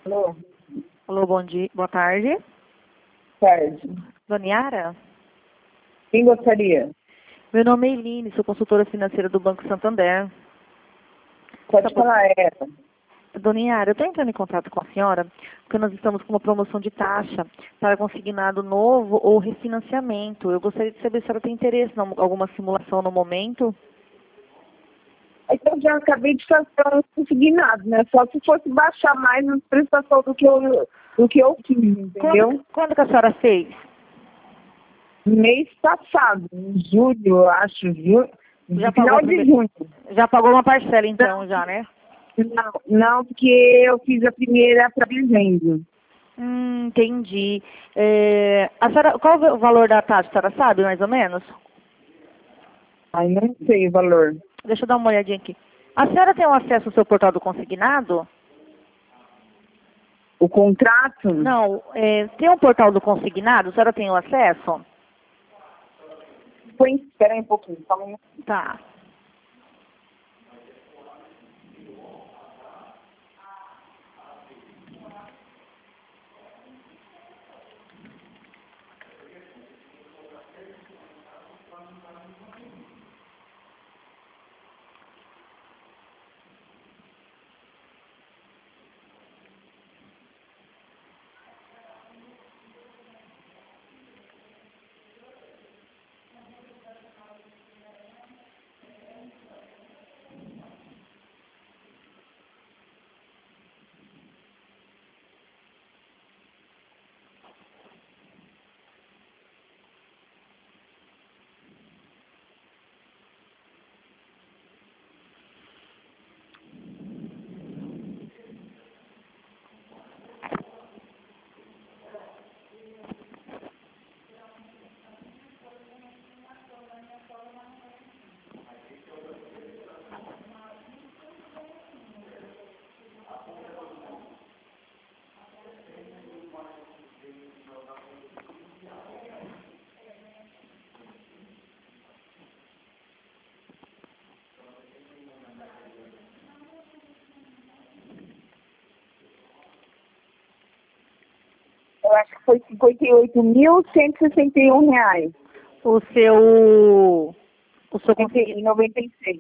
Alô, Alô, bom dia, boa tarde. tarde. Dona Yara? Quem gostaria? Meu nome é Eline, sou consultora financeira do Banco Santander. Pode falar ela. Dona Yara, eu estou entrando em contato com a senhora porque nós estamos com uma promoção de taxa para consignado novo ou refinanciamento. Eu gostaria de saber se a senhora tem interesse em alguma simulação no momento. Então, já acabei de fazer um consignado, né? Só se fosse baixar mais as prestações do que eu fiz, entendeu? Quando que a senhora fez? Mês passado, em julho, eu acho, Já pagou final de junho. Já pagou uma parcela então, já, né? Não, porque eu fiz a primeira para dezembro. Entendi. A senhora, qual o valor da taxa, a senhora sabe, mais ou menos? Aí não sei o valor. Deixa eu dar uma olhadinha aqui. A senhora tem um acesso ao seu portal do consignado? O contrato? Não, tem um portal do consignado? A senhora tem o acesso? Espera aí um pouquinho, só um minuto. Tá. Eu acho que foi R$ 58.161. O seu... O seu Em 96.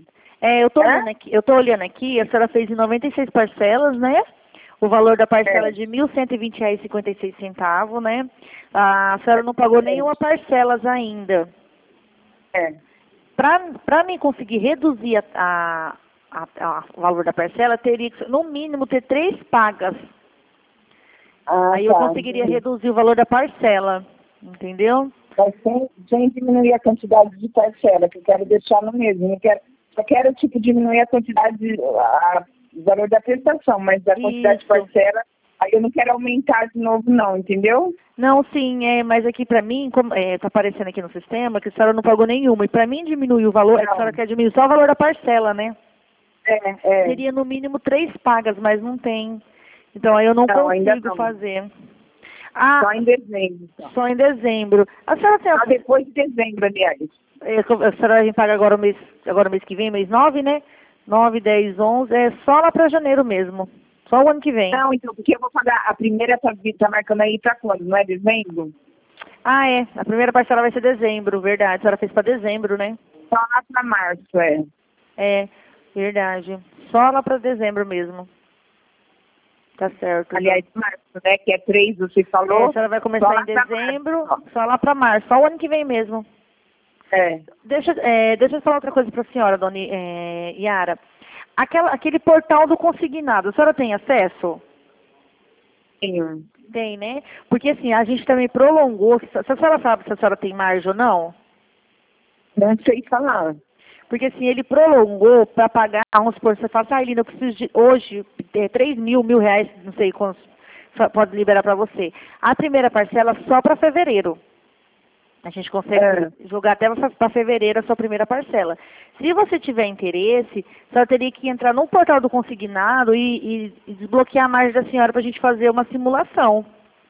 eu tô olhando aqui, a senhora fez em 96 parcelas, né? O valor da parcela é de R$ 1.120,56, né? A senhora não pagou nenhuma parcela ainda. É. Para mim conseguir reduzir o valor da parcela, teria que, no mínimo, ter 3 pagas. Aí eu conseguiria reduzir o valor da parcela, entendeu? Mas sem diminuir a quantidade de parcela, que eu quero deixar no mesmo. Só quero, tipo, diminuir a quantidade, o valor da prestação, mas a quantidade de parcela, aí eu não quero aumentar de novo, não, entendeu? Não, sim, mas aqui pra mim, tá aparecendo aqui no sistema que a senhora não pagou nenhuma. E pra mim diminuir o valor, é que a senhora quer diminuir só o valor da parcela, né? Seria no mínimo 3 pagas, mas não tem. Então aí eu não consigo fazer. Só em dezembro. Só em dezembro. A senhora tem... Só depois de dezembro, aliás. A senhora vai pagar agora o mês que vem, mês 9, né? 9, 10, 11, é só lá pra janeiro mesmo. Só o ano que vem. Não, então, porque eu vou pagar, a primeira tá marcando aí pra quando, não é dezembro? Ah, é. A primeira parcela vai ser dezembro, verdade. A senhora fez pra dezembro, né? Só lá pra março, é. É, verdade. Só lá pra dezembro mesmo. Tá certo. Aliás, março, né? Que é 3, você falou. A senhora vai começar em dezembro, só lá pra março. Só o ano que vem mesmo. Deixa eu falar outra coisa pra senhora, dona Yara. Aquele portal do consignado, a senhora tem acesso? Tenho. Tem, né? Porque assim, a gente também prolongou, se a senhora sabe se a senhora tem margem ou não? Não sei falar. Porque assim, ele prolongou para pagar, vamos supor, você fala assim, Linda, eu preciso de hoje, 3 mil, R$ 1.000, não sei quantos, pode liberar para você. A primeira parcela só para fevereiro. A gente consegue jogar até para fevereiro a sua primeira parcela. Se você tiver interesse, só teria que entrar no portal do consignado e desbloquear a margem da senhora para a gente fazer uma simulação.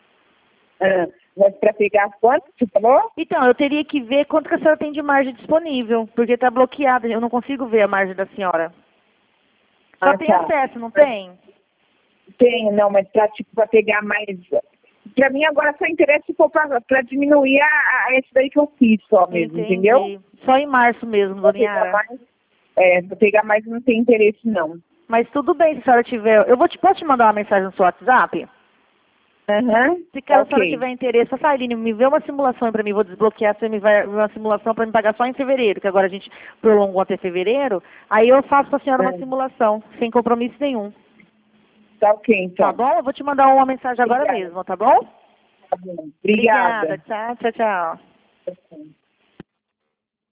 Mas para pegar quanto, você falou? Então, eu teria que ver quanto que a senhora tem de margem disponível, porque está bloqueada, eu não consigo ver a margem da senhora. Só tem acesso, não tem? Tenho, não, mas pra pegar mais... Pra mim agora só interessa se for pra diminuir esse daí que eu fiz só mesmo, Entendi. entendeu? Só em março mesmo, dona Yara. Pra pegar mais não tem interesse, não. Mas tudo bem, se a senhora tiver... Posso te mandar uma mensagem no seu WhatsApp? Se caso a senhora tiver interesse, fala, Aline, me vê uma simulação aí pra mim, vou desbloquear, você me vai uma simulação pra me pagar só em fevereiro, que agora a gente prolongou até fevereiro, aí eu faço pra senhora uma simulação, sem compromisso nenhum. Tá ok, então. Tá bom? Eu vou te mandar uma mensagem agora mesmo, tá bom? Tá bom. Obrigada. Obrigada. Tchau, tchau, tchau.